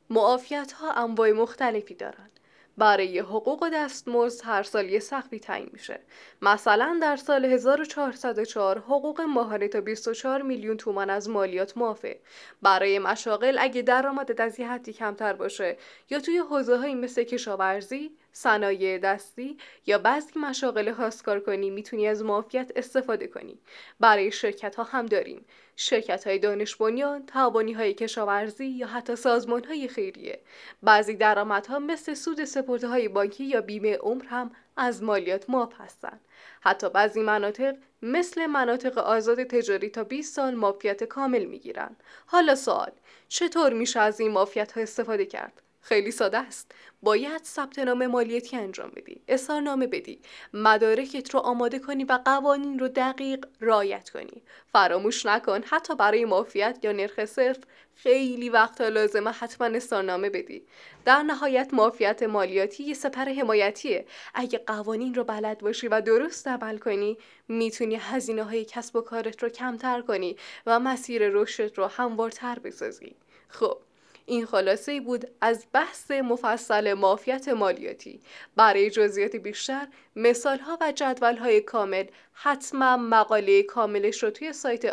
معافیت‌ها انواع مختلفی دارن. برای حقوق و دستمزد هر سال یه سقفی تعیین میشه. مثلا در سال 1404 حقوق ماهانه تا 24 میلیون تومان از مالیات معافه. برای مشاغل اگه درآمدت از یه حدی کمتر باشه یا توی حوزه‌هایی مثل کشاورزی، صنایع دستی یا بعضی مشاغل خاص کنی میتونی از معافیت استفاده کنی. برای شرکت‌ها هم داریم. شرکت‌های دانش بنیان، تعاونی‌های کشاورزی یا حتی سازمان‌های خیریه. بعضی درآمدها مثل سود سپرده‌های بانکی یا بیمه عمر هم از مالیات معاف هستند. حتی بعضی مناطق مثل مناطق آزاد تجاری تا 20 سال معافیت کامل میگیرن. حالا سوال، چطور میشه از این معافیت‌ها استفاده کرد؟ خیلی ساده است. باید ثبت نام مالیاتی انجام بدی، اظهارنامه بدی، مدارکت رو آماده کنی و قوانین رو دقیق رعایت کنی. فراموش نکن حتی برای معافیت یا نرخ صفر خیلی وقتا لازمه حتما اظهارنامه بدی. در نهایت معافیت مالیاتی یه سپر حمایتیه. اگه قوانین رو بلد باشی و درست عمل کنی میتونی هزینه‌های کسب و کارت رو کمتر کنی و مسیر رشدت رو هموارتر بسازی. خب این خلاصه بود از بحث مفصل معافیت مالیاتی. برای جزئیات بیشتر، مثالها و جدولهای کامل حتما مقاله کاملش رو توی سایت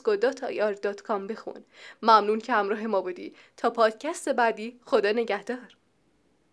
apadasco.ir.com بخون. ممنون که همراه ما بودی. تا پادکست بعدی، خدا نگهدار.